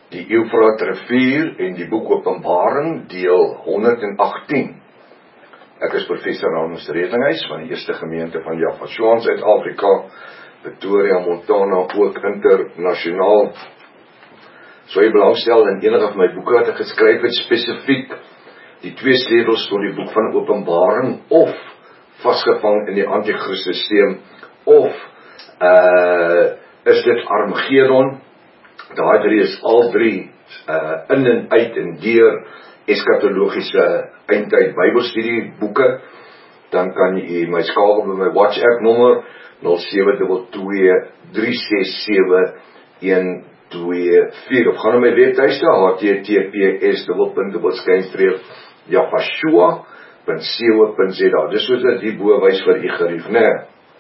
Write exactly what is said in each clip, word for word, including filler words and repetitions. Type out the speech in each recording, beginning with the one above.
Die Eufraat rivier en die boek Openbaring, deel honderd agttien. Ek is professor Hannes Redlinghuis van die Eerste Gemeente van Jaffa in Suid-Afrika, Pretoria, Montana, ook internasionaal. So jy belangstel in enige van my boeke wat ek geskryf het, spesifiek die twee sleutels tot die boek van Openbaring, of vasgevang in die Antichrist-systeem, of uh, is dit Armageddon. Daai drie is al drie uh, in en uit en deur eskatologiese eindtyd Bybelstudie boeke. Dan kan jy my skakel by my WhatsApp nommer nul sewe twee twee drie ses sewe een twee vier of gaan na my webtuiste h t t p s dubbel-punt-dubbel-skynstreep jafashua punt co punt z a. Dis soos dit die bo wys vir u gerief, né?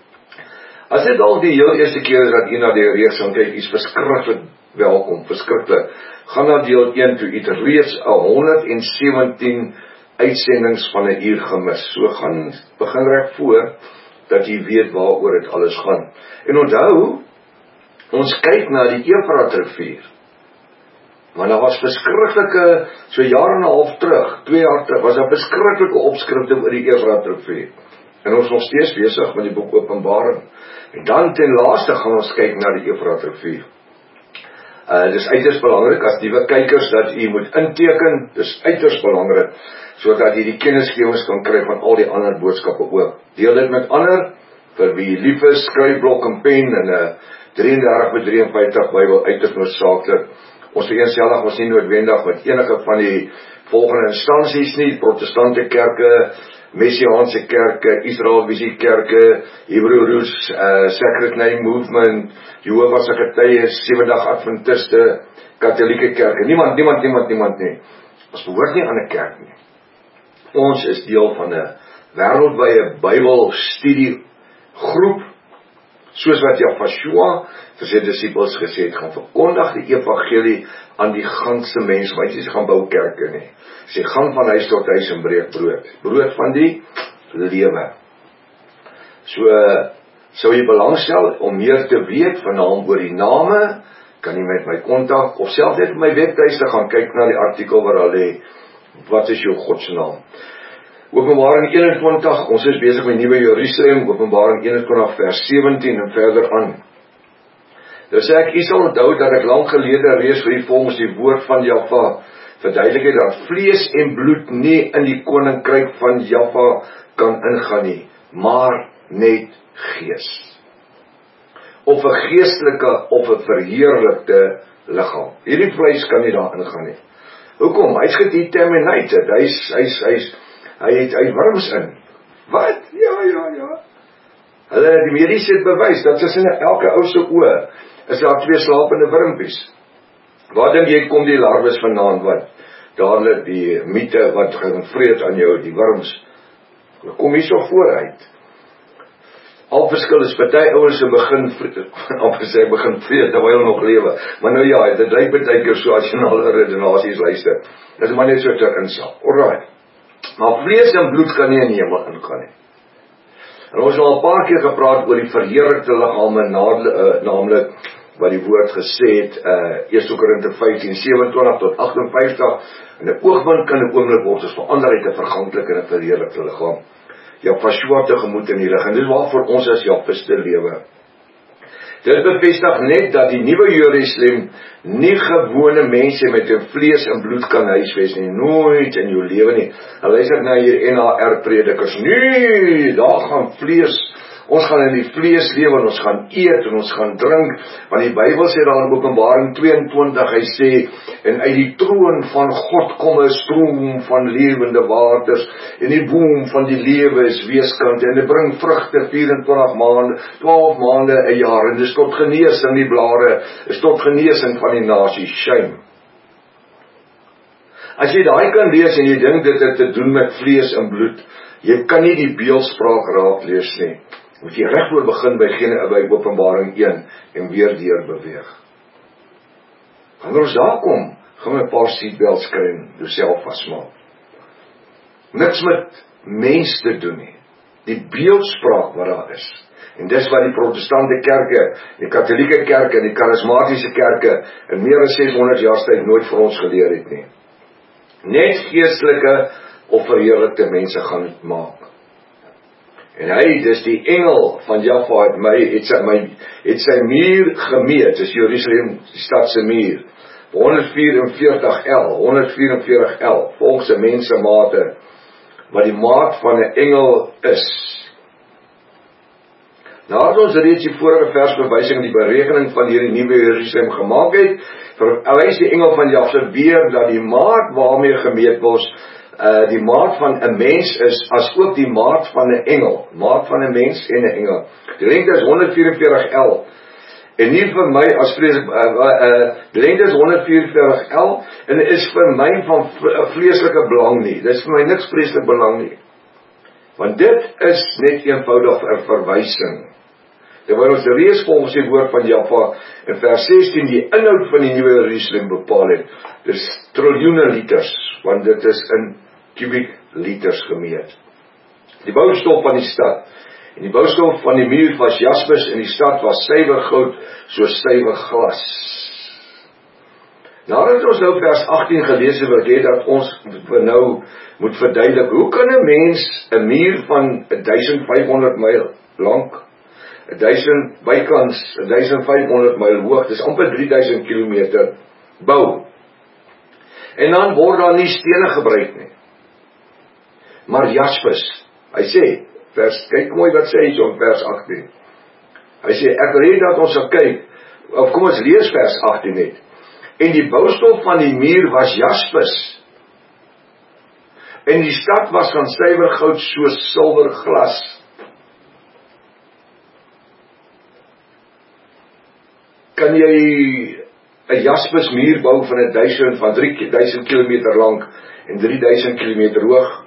As dit al die heel eerste keer is dat u na die reeks gaan kyk, is verskriklik welkom, verskriklik. Gaan na deel een toe, u het reeds honderd sewentien uitsendings van 'n uur gemis. So gaan begin reg voor dat jy weet waaroor dit alles gaan. En onthou, ons kyk na die Eufraat rivier. Maar daar was verskriklike, so jaar en 'n half terug, twee jaar terug, was daar verskriklike opskrifte oor die Eufraat rivier. En ons is nog steeds besig met die boek Openbaring. En dan ten laaste gaan ons kyk na die Eufraat rivier. Uh, dis uiters belangrik as nuwe kykers dat u moet inteken, dis uiters belangrik, sodat jy die kennisgewings kan kry van al die ander boodskappe ook. Deel dit met ander, vir wie lief is, skryfblok en pen, en 'n uh, drie en dertig by drie en vyftig Bybel uiters noodsaaklik. Ons vereenselwig ons nie noodwendig met enige van die volgende instansies nie, protestante kerke, Messiaanse kerke, Israel Visie kerke, Hebrew Roots, uh, Sacred Name Movement, Jehovah's Getuies, Sewendag Adventiste, Katholieke kerke. Niemand, niemand, niemand, niemand nie. Ons behoort nie aan 'n kerk nie. Ons is deel van 'n wêreldwye Bybelstudie groep, soos wat Jafashua vir sy disippels gesê het, gaan verkondig die evangelie aan die ganse mens, maar jy gaan bou kerke nie. Sy gaan van huis tot huis en breek brood. Brood van die lewe. So, sou jy belangstel om meer te weet van naam oor die name, kan jy met my kontak, of self net op my webtuiste gaan kyk na die artikel waar daar lê, wat is jou godsnaam? Openbaring een en twintig, ons is besig met Nuwe Jerusalem, Openbaring een en twintig vers sewentien en verder aan. Nou sê ek, u sal onthou dat ek lang gelede reeds vir u volgens die woord van Jaffa verduidelik het dat vlees en bloed nie in die koninkryk van Jaffa kan ingaan nie, maar net gees. Of 'n geestelike of 'n verheerlikte liggaam. Hierdie vlees kan nie daar ingaan nie. Hoekom? Hy's gedetermineerd. Hy's hy's hy's hy het hy wurms in. Wat? Ja, ja, ja. Hulle die mediese het bewys dat tussen elke ou se oë is daar twee slapende wurmpies. Waar dink jy kom die larwes vandaan wat dadelik die miete wat gaan vreet aan jou, die wurms? Hulle kom hier so vooruit. Al verskil is party ouens se begin of gesê begin vreet terwyl hulle nog lewe. Maar nou ja, dit lyk baie keer so as jy na hulle redenasies luister. Dit is maar net so ter insig. Alraai. Maar vlees en bloed kan nie in die hemel ingaan nie. En ons het al 'n paar keer gepraat oor die verheerlikte liggame, naamlik wat die woord gesê het, uh, Eerste Korinte vyftien sewenentwintig tot agt en vyftig, en 'n oogwink kan 'n oomblik word as verander uit 'n verganklike en 'n verheerlikte liggaam. Jafashua tegemoet in die lig, en dit is waarvoor ons as Jafiste lewe. Dit bevestig net dat die Nuwe Jerusalem nie gewone mense met 'n vlees en bloed kan huisves nie, nooit in jou lewe nie. En luister na hier N H R predikers, nee, daar gaan vlees, ons gaan in die vlees lewe, en ons gaan eet, en ons gaan drink, want die Bybel sê daar in Openbaring twee en twintig, hy sê, en uit die troon van God kom 'n stroom van lewende waters, en die boom van die lewe is weeskant, en dit bring vrugte vyf en twintig maande, twaalf maande 'n jaar, en dis tot genesing die blare, is tot genesing van die nasie, shame. As jy daai kan lees, en jy dink dit het te doen met vlees en bloed, jy kan nie die beeldspraak raak lees nie. Moet jy regoor begin by, by Openbaring een en weer deur beweeg. Wanneer ons daar kom, gaan we 'n paar seatbelts kry en jouself vasmaak. Niks met mens te doen nie. Die beeldspraak wat daar is. En dis wat die protestante kerke, die katholieke kerke en die charismatiese kerke in meer as seshonderd jaar tyd nooit vir ons geleer het nie. Net geestelike of verheerlikte mense gaan dit maak. En hy, dis die engel van Jaffa het my, het sy, my, het sy muur gemeet, dis Jerusalem, die stad se muur, honderd vyf en veertig el, honderd vyf en veertig el, volgens 'n mens se mate, wat die maat van 'n engel is. Nadat ons reeds die vorige versbewysing die berekening van hierdie nuwe Jerusalem gemaak het, verwys die engel van Jaffa weer dat die maat waarmee gemeet word, uh, die maat van 'n mens is, as ook die maat van 'n engel, maat van 'n mens en 'n engel. Die lengte is honderd vyf en veertig el, en nie vir my as vreeslik, uh, uh, die lengte is honderd vyf en veertig el, en is vir my van vleeslike belang nie, dit is vir my niks vreeslik belang nie, want dit is net eenvoudig 'n verwysing. Terwyl ons lees volgens die woord van Jaffa in vers sestien die inhoud van die nuwe Jerusalem bepaal het, dis triljoene liters, want dit is in kubiek liters gemeet. Die boustof van die stad, en die boustof van die muur was jaspis, en die stad was suiwer goud, soos suiwer glas. Nadat ons nou vers agttien gelees het, wil ek hê dat ons nou moet verduidelik, hoe kan 'n mens 'n muur van duisend vyf honderd myl lank, duisend bykans duisend vyf honderd myl hoog, dis amper drie duisend kilometer bou. En dan word daar nie stene gebruik nie, maar jaspis. Hy sê, vers, kyk mooi wat sê hy so in vers agttien. Hy sê, ek wil hê dat ons sal kyk, of kom ons lees vers agttien net. En die boustof van die muur was jaspis, en die stad was van suiwer goud soos silwer glas. Kan jy 'n jaspis muur bou van 'n duisend van drie duisend kilometer lank en drie duisend kilometer hoog?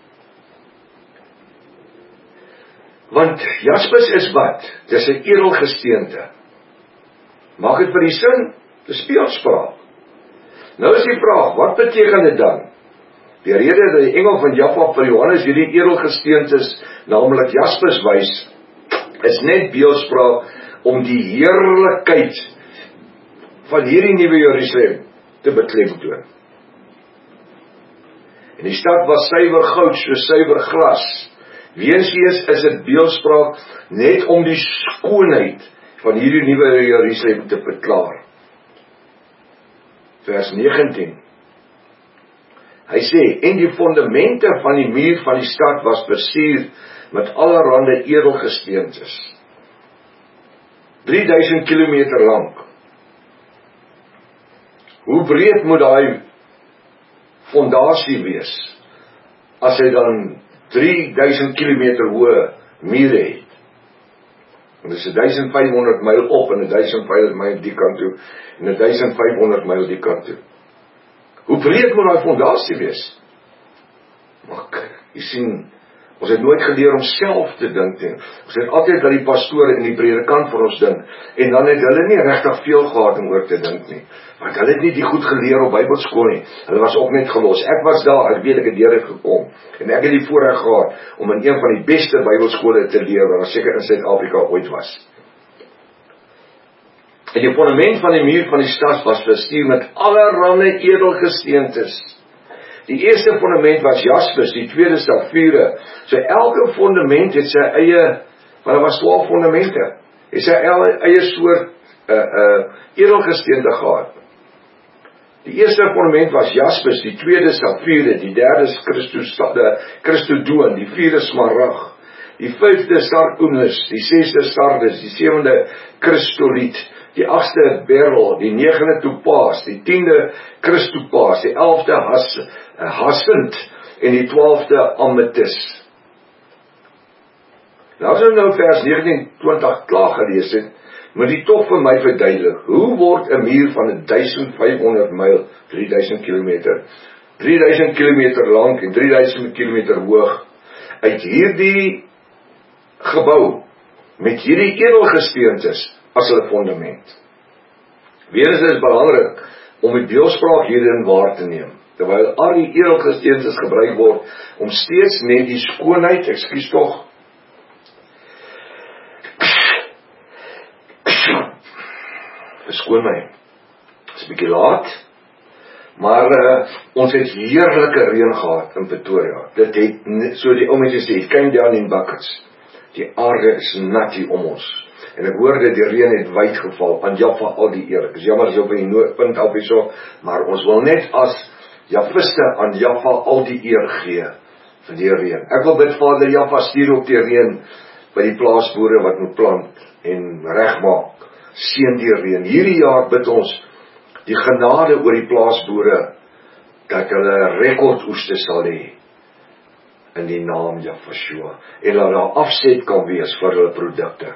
Want jaspis is wat? Dis 'n edelgesteente. Maak dit vir die sin? Dis beeldspraak. Nou is die vraag, wat beteken dit dan? Die rede dat die engel van Jaffa vir Johannes hierdie edelgesteentes, naamlik jaspis wys, is net beeldspraak om die heerlikheid van hierdie nuwe Jerusalem te beklemtoon. En die stad was suiwer goud, soos suiwer glas. Weenswees is dit beeldspraak net om die skoonheid van hierdie nuwe Jerusalem te verklaar. Vers negentien. Hy sê, en die fondamente van die muur van die stad was versier met allerhande edelgesteentes. drie duisend kilometer lank. Hoe breed moet daai fondasie wees, as hy dan drie duisend kilometer hoë mure het? En dit is duisend vyf honderd myl op, en duisend vyf honderd myl die kant toe, en duisend vyf honderd myl die kant toe. Hoe breed moet daai fondasie wees? Maar jy sien, ons het nooit geleer om self te dink nie. Ons het altyd dat die pastoor en die predikant vir ons dink, en dan het hulle nie regtig veel gehad om oor te dink nie, want hulle het nie die goed geleer op Bybelskool nie, hulle was ook net gelos. Ek was daar, ek weet ek het deur het gekom, en ek het die voorreg gehad om in een van die beste Bybelskole te leer, wat seker in Suid-Afrika ooit was. En die fondament van die muur van die stad was versier met allerhande edelgesteentes. Die eerste fondament was jaspis, die tweede saffiere. So elke fondament het sy eie, maar daar was twaalf fondamente, het sy eie soort uh, uh, edelgesteente gehad. Die eerste fondament was jaspis, die tweede saffiere, die derde kristodoon, die vierde smarag, die vyfde sarkonis, die sesde sardis, die sewende kristoliet, die agste beryl, die negende topaas, die tiende kristopaas, die elfde has, hasint en die twaalfde ametis. Nou as ons nou vers negentien twintig klaar gelees het, moet die tog vir my verduidelik, hoe word 'n muur van duisend vyf honderd myl, drie duisend kilometer, drie duisend kilometer lank en drie duisend kilometer hoog, uit hierdie gebou, met hierdie edelgesteentes as hulle fondament. Weens is belangrik om die beeldspraak hierin waar te neem, terwyl al die edelgesteentes gebruik word om steeds net die skoonheid, ekskuus tog, verskoon my. Dit is 'n bietjie laat, maar uh, ons het heerlike reën gehad in Pretoria. Dit het, so die ou mense sê, it came down in buckets. Die aarde is nat hier om ons. En ek hoorde die reën het wyd geval, aan Jaffa al die eer. Ek is jammer as jy op die noodpunt af is so, maar ons wil net as Jafiste aan Jaffa al die eer gee vir die reën. Ek wil bid, Vader, Jaffa, stuur ook die reën by die plaasboere wat moet plant en regmaak. Seën die reën. Hierdie jaar bid ons die genade oor die plaasboere dat hulle rekordoeste sal hê in die naam Jafashua en dat daar afset kan wees vir hulle produkte.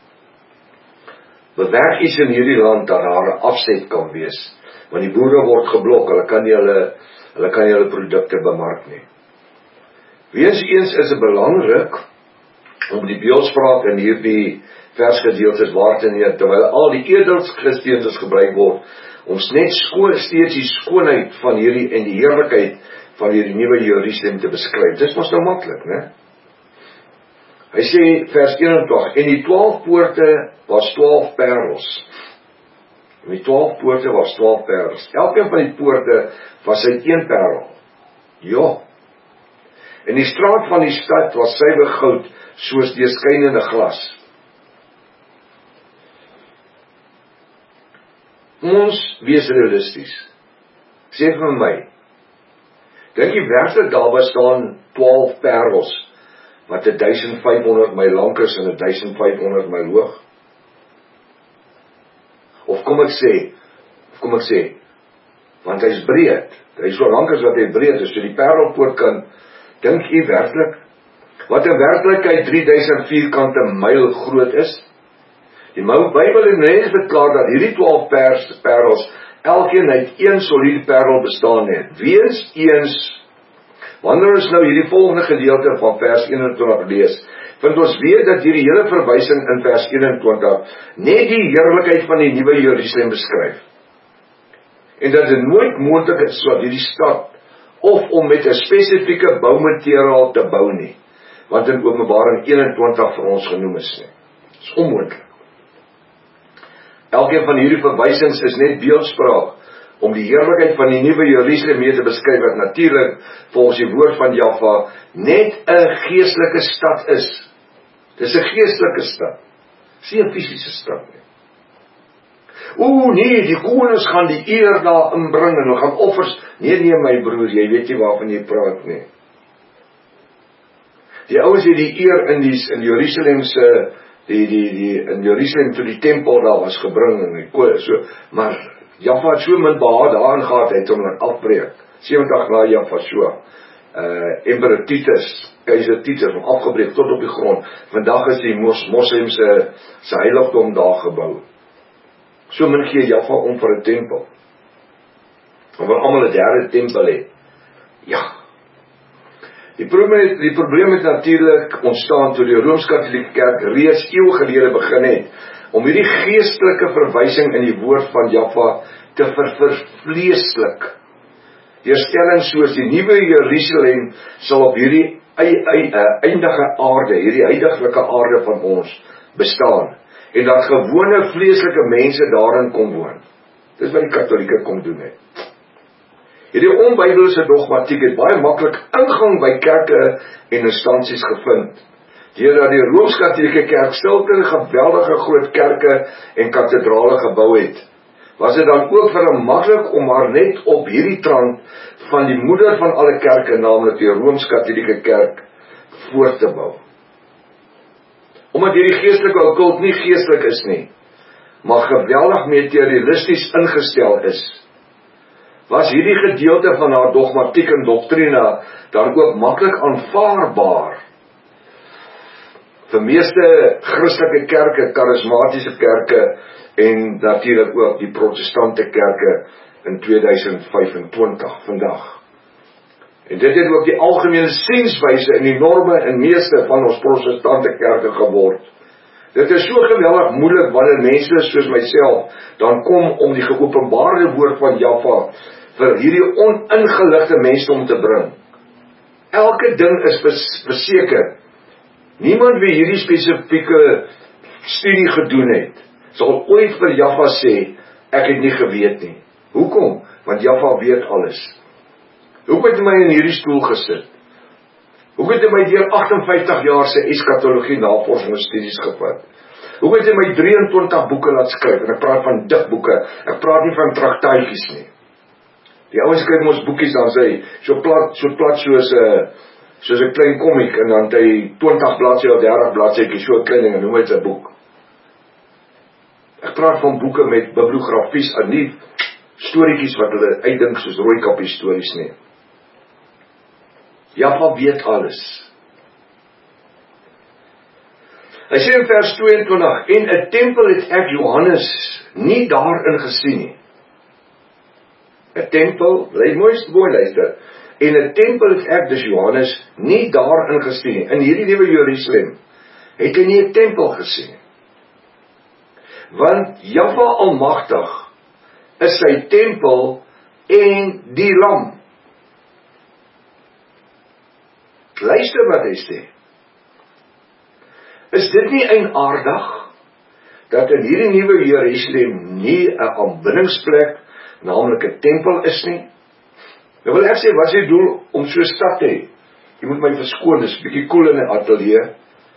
Bewerk iets in hierdie land dat daar 'n afset kan wees, want die boere word geblok, hulle kan nie hulle hulle kan nie hulle produkte bemark nie. Weens eens is dit belangrik om die beeldspraak in hierdie versgedeeltes waar te neem, terwyl al die edelgesteentes gebruik word, om net skoon, steeds die skoonheid van hierdie en die heerlikheid van hierdie nuwe Jerusalem te beskryf. Dis mos nou maklik, né? Hy sê vers eenentwintig, en die twaalf poorte was twaalf parels. En die twaalf poorte was twaalf parels. Elkeen van die poorte was uit een parel. Ja. En die straat van die stad was suiwer goud, soos deurskynende glas. Ons wees realisties. Sê vir my, dink jy werklik daar bestaan twaalf parels wat duisend vyf honderd myl lank is en duisend vyf honderd myl hoog? Of kom ek sê, of kom ek sê, want hy's breed, hy's so lank as wat hy breed is, so die parelpoort kan, dink jy werklik, wat in werklikheid drie duisend vierkante myl groot is? Die Bybel en mense verklaar dat hierdie twaalf parels, elkeen uit een soliede parel bestaan het. Weens eens, wanneer ons nou hierdie volgende gedeelte van vers eenentwintig lees, vind ons weet dat hierdie hele verwysing in vers eenentwintig net die heerlikheid van die nuwe Jerusalem beskryf. En dat dit nooit moontlik is dat hierdie stad, of om met 'n spesifieke boumateriaal te bou nie, wat in Openbaring eenentwintig vir ons genoem is nie. Dit is onmoontlik. Elkeen van hierdie verwysings is net beeldspraak om die heerlikheid van die nuwe Jerusalem mee te beskryf, wat natuurlik volgens die woord van Jaffa net 'n geestelike stad is. Dis 'n geestelike stad. Dis nie 'n fisiese stad nie. Ooh nee, die konings gaan die eer daar inbring en hulle gaan offers. Nee nee my broer, jy weet nie waarvan jy praat nie. Die ouens het die eer in die in Jerusalem se die die die in Jerusalem toe die tempel daar was gebring en die so, maar Jaffa het so min behaag daarin gehad, hy het hom laat afbreek. sewentig na Jaffa so. Uh, Emperor Titus, keiser Titus, hom afgebreek tot op die grond. Vandag is die mos, moslims se se heiligdom daar gebou. So min gee Jaffa om vir 'n tempel. En wil almal 'n derde tempel hê. Ja. Die probleem, die probleem het natuurlik ontstaan toe die Rooms-Katolieke Kerk reeds eeue gelede begin het om hierdie geestelike verwysing in die woord van Jaffa te vervleeslik. Deur stellings soos die nuwe Jerusalem sal op hierdie eindige aarde, hierdie heidaglike aarde van ons bestaan, en dat gewone vleeslike mense daarin kom woon. Dis wat die Katolieke kom doen het. Hierdie onbybelse dogmatiek het baie maklik ingang by kerke en instansies gevind, deurdat die Rooms-Katolieke Kerk sulke geweldige groot kerke en kathedrale gebou het, was dit dan ook vir hom maklik om maar net op hierdie trant van die moeder van alle kerke, naamlik die Rooms-Katolieke Kerk, voort te bou. Omdat hierdie geestelike okkult nie geestelik is nie, maar geweldig materialisties ingestel is, was hierdie gedeelte van haar dogmatiek en doktrina dan ook maklik aanvaarbaar vir meeste Christelike kerke, karismatiese kerke en natuurlik ook die protestante kerke in tweeduisend vyfentwintig vandag. En dit het ook die algemene sienswyse en die norme in meeste van ons protestante kerke geword. Dit is so geweldig moeilik wanneer mense soos myself dan kom om die geopenbaarde woord van Jaffa vir hierdie oningeligte mense om te bring. Elke ding is verseker. Niemand wie hierdie spesifieke studie gedoen het, sal ooit vir Jaffa sê, ek het nie geweet nie. Hoekom? Want Jaffa weet alles. Hoekom het hy my in hierdie stoel gesit? Hoekom het hy my deur agt en vyftig jaar se eskatologie navorsing en studies gevat? Hoekom het hy my drie en twintig boeke laat skryf? En ek praat van dikboeke, ek praat nie van traktaatjies nie. Die ouens skryf ons boekies dan sê, so plat, so plat soos 'n uh, soos 'n klein komiek, en dan het hy twintig bladsye of dertig bladsytjies, so 'n klein ding, en noem dit 'n boek. Ek praat van boeke met bibliografies, en nie storieetjies wat hulle uitdink soos rooikappie stories nie. Jaffa weet alles. Hy sê in vers tweeëntwintig, en 'n tempel het ek Johannes nie daarin gesien nie. 'n Tempel, bly mooi mooi luister, en 'n tempel het ek dus Johannes nie daarin gesien nie. In hierdie nuwe Jerusalem het hy nie 'n tempel gesien nie. Want Jaffa Almagtig is sy tempel en die lam. Luister wat hy sê. Is dit nie eienaardig dat in hierdie nuwe Jerusalem nie 'n aanbiddingsplek, naamlik 'n tempel is nie? Nou wil ek sê, wat is die doel om so 'n stad te hê? Jy moet my verskoon, dis bietjie koel in 'n ateljee.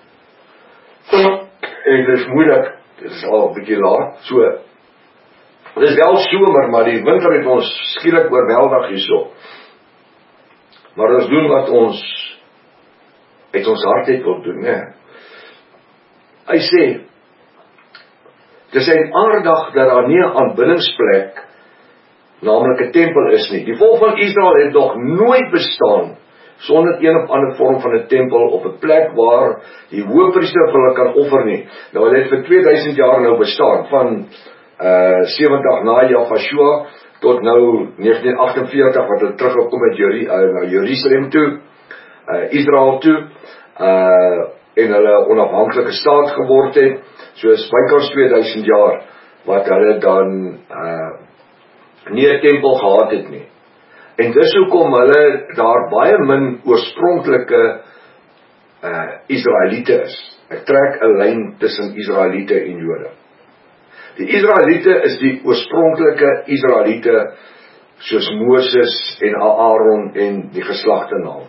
En dit is moeilik, dit is al 'n bietjie laat, so. Dit is wel somer, maar die winter het ons skielik oorweldig hierso. Maar ons doen wat ons uit ons hart het wil doen, né? Hy sê, dis eienaardig dat daar nie 'n aanbiddingsplek, naamlik 'n tempel is nie. Die volk van Israel het nog nooit bestaan sonder een of ander vorm van 'n tempel of 'n plek waar die hoëpriester vir hulle kan offer nie. Nou hulle het vir twee duisend jaar nou bestaan, van uh sewentig na Jafashua tot nou negentien agt en veertig wat hulle teruggekom het Jeri, uh, na Jerusalem toe, uh, Israel toe, uh en hulle onafhanklike staat geword het, soos bykans twee duisend jaar wat hulle dan uh nie 'n tempel gehad het nie. En dis hoekom hulle daar baie min oorspronklike uh, Israeliete is. Ek trek 'n lyn tussen Israeliete en Jode. Die Israeliete is die oorspronklike Israeliete soos Moses en Aaron en die geslagte naam.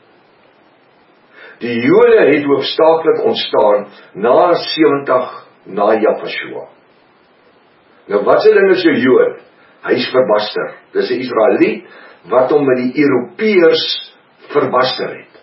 Die Jode het hoofsaaklik ontstaan na sewentig na Jafashua. Nou wat se ding is jou Jood? Hy is verbaster. Dis 'n Israeliet wat hom met die Europeërs verbaster het.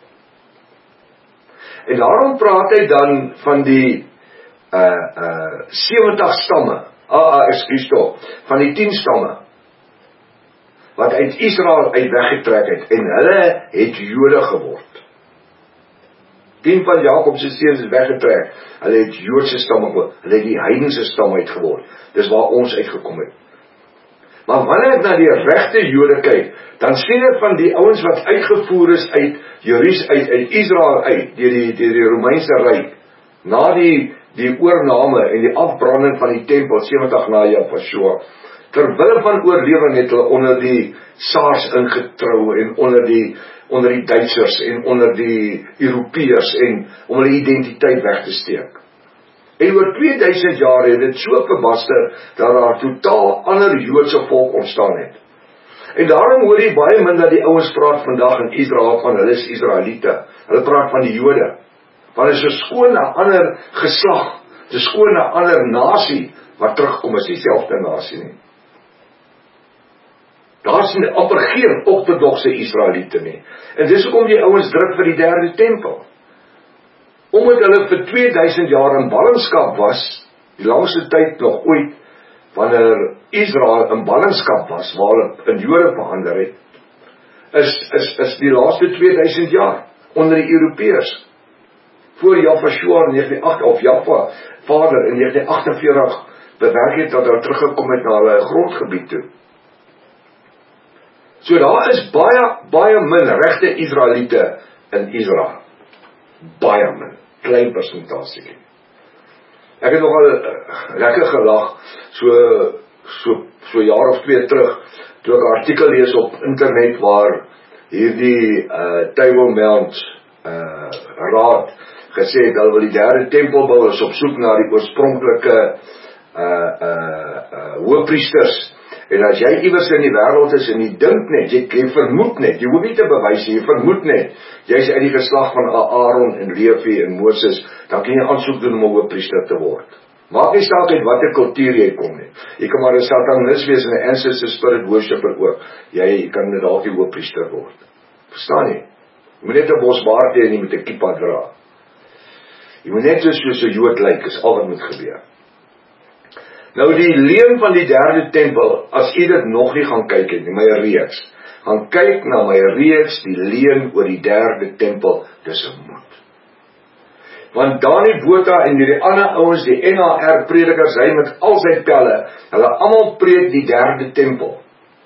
En daarom praat hy dan van die uh uh sewentig stamme, ah uh, uh, ekskuus tog, van die tien stamme wat uit Israel uit weggetrek het, en hulle het Jode geword. tien van Jakob se seuns is weggetrek. Hulle het Joodse stamme geword. Hulle het die heidense stam uitgeword. Dis waar ons uitgekom het. Maar wanneer ek na die regte Jode kyk, dan sien ek van die ouens wat uitgevoer is uit Jerusalem, uit, uit Israel uit, deur die, deur die Romeinse ryk, na die, die oorname en die afbranding van die tempel, sewentig na Jafashua, terwille van oorlewing het hulle onder die Saars ingetrou, en onder die, onder die Duitsers, en onder die Europeërs, en om hulle identiteit weg te steek. En oor twee duisend jaar het dit so verbaster, dat daar totaal ander Joodse volk ontstaan het. En daarom hoor jy baie min dat die ouens praat vandag in Israel van hulle is Israeliete. Hulle praat van die Jode. Want dit is 'n skoon 'n ander geslag, dit is skoon 'n ander nasie wat terugkom, is dieselfde nasie nie. Daar is amper geen ortodokse Israeliete nie. En dis hoekom die ouens druk vir die derde tempel. Omdat hulle vir twee duisend jaar in ballingskap was, die langste tyd nog ooit, wanneer Israel in ballingskap was, waar hulle in Jode verander het, is, is, is die laaste twee duisend jaar, onder die Europeërs. Voor Jafashua in negentien agt, of Jaffa, vader in negentien agt en veertig, bewerk het dat hulle teruggekom het na hulle grondgebied toe. So daar is baie, baie min regte Israeliete in Israel. Baie min, klein persentasie. Ek het nogal uh, lekker gelag, so, so, so jaar of twee terug, toe ek 'n artikel lees op internet waar hierdie uh, Table Mount uh, raad gesê het, hulle wil die derde tempel bou, is op soek na die oorspronklike uh, uh, uh, hoëpriesters. En as jy iewers in die wêreld is en jy dink net, jy, jy vermoed net, jy hoef nie te bewys, jy vermoed net, jy is uit die geslag van Aaron en Levi en Moses, dan kan jy aansoek doen om 'n hoëpriester te word. Maak nie saak uit watter kultuur jy kom nie. Jy kan maar 'n satanist wees en 'n ancestor spirit worshipper ook. Jy kan net dalk die hoëpriester word. Verstaan jy? Jy moet net 'n bos baard hê en jy moet 'n kippa dra. Jy moet net soos 'n Jood lyk, is al wat moet gebeur. Nou die leuen van die derde tempel, as jy dit nog nie gaan kyk het nie, my reeks, gaan kyk na my reeks, die leuen oor die derde tempel, dis 'n moed. Want Dani Botha en die ander ouens, die N H R predikers, hy met al sy pelle, hulle almal preek die derde tempel.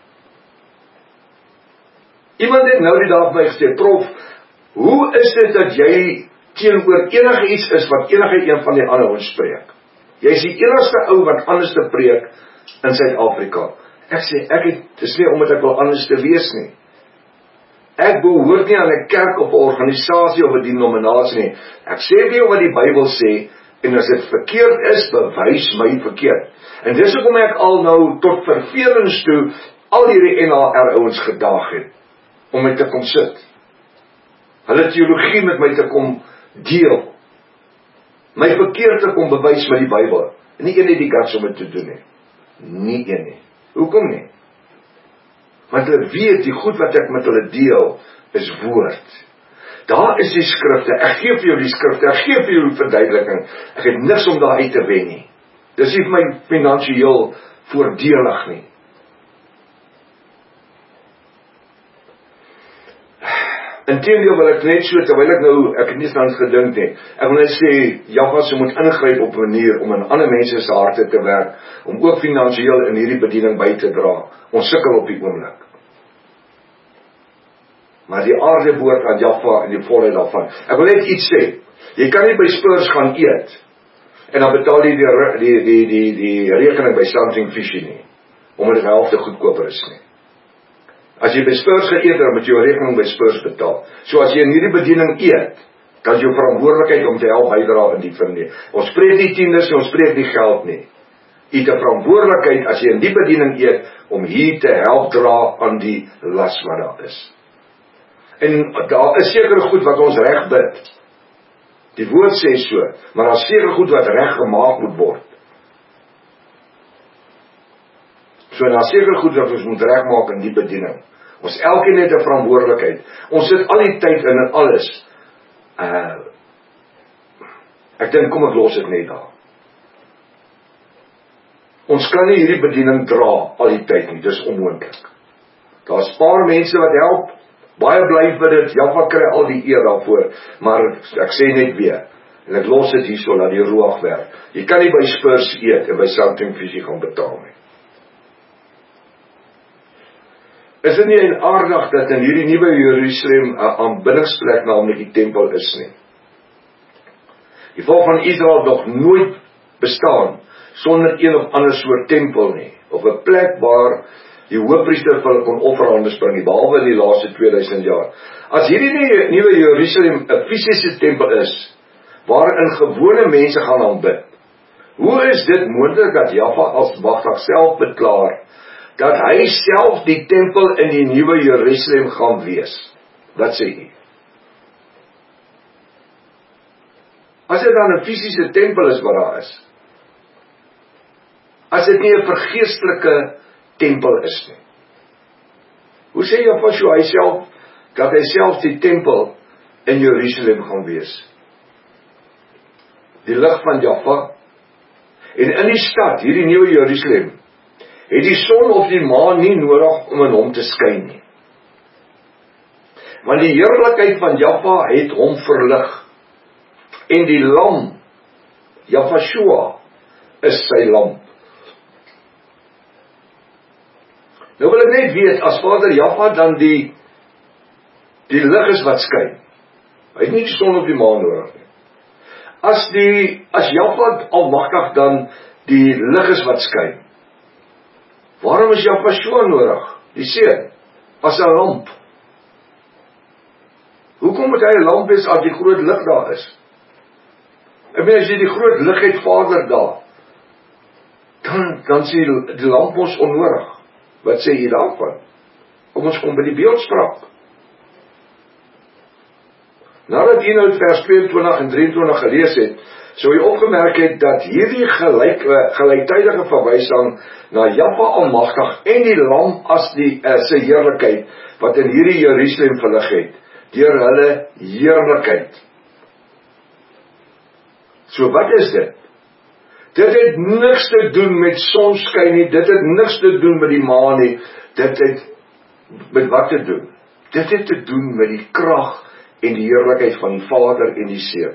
Iemand het nou die dag by gesê, prof, hoe is dit dat jy teenoor enige iets is wat enige een van die ander ouens spreek? Jy is die enigste ou wat anders te preek in Suid-Afrika. Ek sê, ek het, dis nie omdat ek wil anders te wees nie. Ek behoort nie aan 'n kerk of 'n organisasie of 'n denominasie nie. Ek sê nie wat die Bybel sê, en as dit verkeerd is, bewys my verkeerd. En dis hoekom ek al nou tot vervelings toe al hierdie N H R ouens gedaag het, om my te kom sit. Hulle teologie met my te kom deel. My verkeerd te kom bewys met die Bybel. En nie een het die guts om dit te doen nie. Nie een nie. Hoekom nie? Want hulle weet die goed wat ek met hulle deel is woord. Daar is die skrifte. Ek gee vir jou die skrifte. Ek gee vir jou verduideliking. Ek het niks om daar uit te wen nie. Dis nie vir my finansiëel voordelig nie. Inteendeel wil ek net so, terwyl ek nou, ek het nie eens gedink nie, ek wil net sê, Jaffa se moet ingryp op 'n manier om in ander mense se harte te werk, om ook finansiëel in hierdie bediening by te dra. Ons sukkel op die oomblik. Maar die aarde behoort aan Jaffa en die volheid daarvan. Ek wil net iets sê, jy kan nie by Spurs gaan eet, en dan betaal jy die, die, die, die, die rekening by Something Fishy nie, omdat dit helfte goedkoper is nie. As jy by Spurs geëet het, dan moet jy jou rekening by Spurs betaal. So as jy in hierdie bediening eet, dan is jou verantwoordelikheid om te help bydra in die familie. Ons spreek nie tiendes, ons spreek nie geld nie. Jy het 'n verantwoordelikheid as jy in die bediening eet, om hier te help dra aan die las wat daar is. En daar is seker goed wat ons reg bid. Die woord sê so, maar daar is seker goed wat reg gemaak moet word. So daar is seker goed wat ons moet regmaak in die bediening. Ons elkeen het 'n verantwoordelikheid. Ons sit al die tyd in en alles. Uh, ek dink, kom ek los dit net daar. Ons kan nie hierdie bediening dra al die tyd nie, dis onmoontlik. Daar's paar mense wat help, baie bly vir dit, Jaffa kry al die eer daarvoor, maar ek sê net weer, en ek los dit hierso, laat die roeg werk. Jy kan nie by Spurs eet en by Something Fishy gaan betaal nie. Is dit nie en aardig dat in hierdie nuwe Jerusalem 'n aanbiddingsplek, naamlik die tempel is nie? Die volk van Israel nog nooit bestaan sonder een of ander soort tempel nie, of 'n plek waar die hoëpriester vir hulle kon offerhandes bring nie, behalwe in die laaste tweeduisend jaar. As hierdie nuwe Jerusalem 'n fisiese tempel is, waarin gewone mense gaan aanbid, hoe is dit moontlik dat Jaffa as magtig self beklaar dat hy self die tempel in die nuwe Jerusalem gaan wees? Wat sê jy? As dit dan 'n fisiese tempel is wat daar is, as dit nie 'n vergeestelike tempel is nie, hoe sê Jaffa hy self, dat hy self die tempel in Jerusalem gaan wees? Die lig van Jaffa, en in die stad, hierdie nuwe Jerusalem, het die son of die maan nie nodig om in hom te skyn nie. Want die heerlikheid van Jaffa het hom verlig, en die lam, Jaffa is sy lamp. Nou wil ek net weet, as Vader Jaffa dan die, die lig is wat skyn, hy het nie die son of die maan nodig nie. As die, as Jaffa almagtig dan die lig is wat skyn, waarom is Jaffa nodig? Die seun, as 'n lamp. Hoekom moet hy 'n lamp wees as die groot lig daar is? Ek meen, as jy die groot lig het, Vader daar, dan, dan sê die, die lamp ons onnodig. Wat sê jy daarvan? Kom ons kom by die beeldspraak. Nadat jy nou vers tweeëntwintig en drieëntwintig gelees het, sou jy opgemerk het dat hierdie gelyk, gelyktydige verwysing na Jahwe Almagtig en die lam as die uh, sy heerlikheid, wat in hierdie Jerusalem verlig het, deur hulle heerlikheid. So wat is dit? Dit het niks te doen met sonskyn nie, dit het niks te doen met die maan nie, dit het met wat te doen? Dit het te doen met die krag en die heerlikheid van die Vader en die Seun.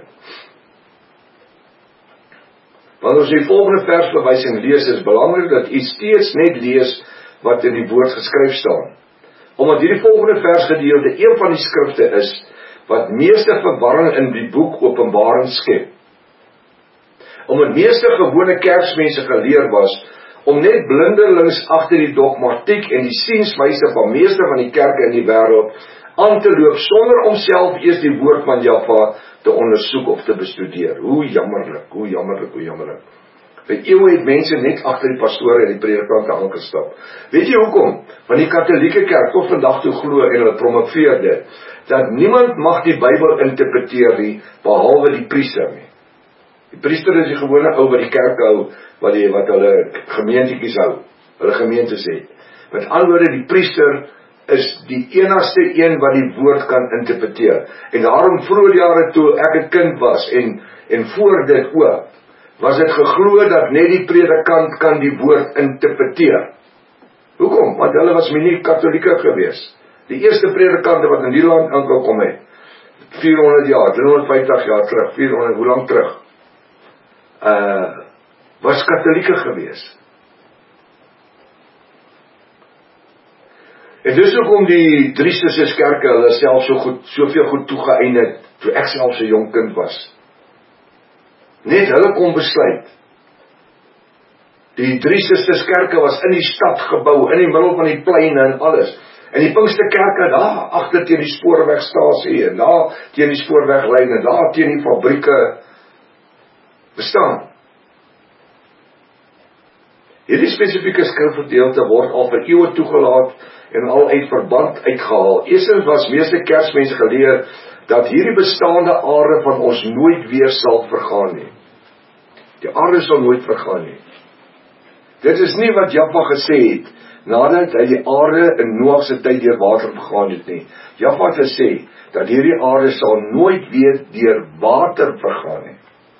Wanneer ons die volgende versverwysing lees, is belangrik dat u steeds net lees wat in die woord geskryf staan. Omdat hierdie volgende versgedeelte een van die skrifte is, wat meeste verwarring in die boek Openbaring skep. Omdat meeste gewone kerksmense geleer was, om net blindelings agter die dogmatiek en die sienswyse van meeste van die kerke in die wêreld aan te loop, sonder om self eers die woord van Jahwe te ondersoek of te bestudeer. Hoe jammerlik, hoe jammerlik, hoe jammerlik. Vir eeue het mense net agter die pastore en die predikante aangestap. Weet jy hoekom? Want die katholieke kerk tot vandag toe glo en hulle promoveer dit, dat niemand mag die Bybel interpreteer nie, behalwe die priester nie. Die priester is die gewone ou wat die kerk hou, wat, die, wat hulle gemeentetjies hou, hulle gemeentes het. Met ander woorde, die priester is die enigste een wat die woord kan interpreteer. En daarom vroeër jare toe ek 'n kind was, en, en voor dit ook, was dit geglo dat net die predikant kan die woord interpreteer. Hoekom? Want hulle was nie katholieke gewees. Die eerste predikante wat in die land aangekom het, vierhonderd jaar, driehonderdvyftig jaar terug, vierhonderd, hoe lang terug? Uh, was katholieke gewees. En dis hoekom die Driestes kerke hulle self so goed, soveel goed toegeëien het, toe ek self so jong kind was. Net hulle kon besluit. Die Driestes kerke was in die stad gebou, in die middel van die pleine en alles. En die Pinksterkerke daar, agter teen die spoorwegstasie, en daar teen die spoorweglyn, en daar teen die fabrieke bestaan. Hierdie spesifieke skrifgedeelte word al vir eeue toegelaat en al uit verband uitgehaal. Eerstens was meeste kerksmense geleer dat hierdie bestaande aarde van ons nooit weer sal vergaan nie. Die aarde sal nooit vergaan nie. Dit is nie wat Jahwe gesê het, nadat hy die aarde in Noag se tyd deur water vergaan het nie. Jahwe het gesê, dat hierdie aarde sal nooit weer deur water vergaan nie.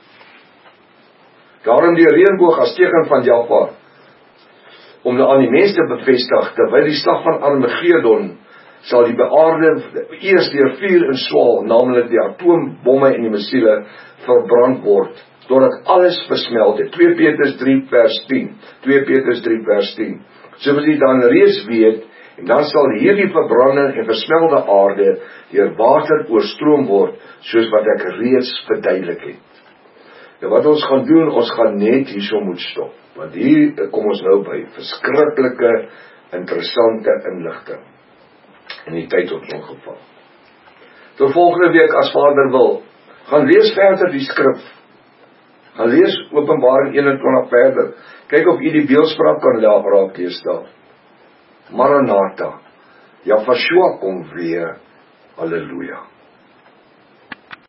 Daarom die reënboog as teken van Jahwe, om aan die mense te bevestig, terwyl die slag van Armagedon, sal die beaarde eers deur vuur en swaal, naamlik die atoombomme en die missiele, verbrand word, totdat alles versmelt het. twee Petrus drie vers tien. twee Petrus drie vers tien. Soos jy dan reeds weet, en dan sal hierdie verbrande en versmelde aarde deur water oorstroom word, soos wat ek reeds verduidelik het. En wat ons gaan doen, ons gaan net hierso moet stop. Want hier kom ons nou by verskriklike, interessante inligting. In die tyd tot ongeval. Tot volgende week, as Vader wil, gaan lees verder die skrif. Gaan lees Openbaring eenentwintig verder. Kyk of jy die beeldspraak kan raak lees daar. Maranatha. Jahwe kom weer. Halleluja.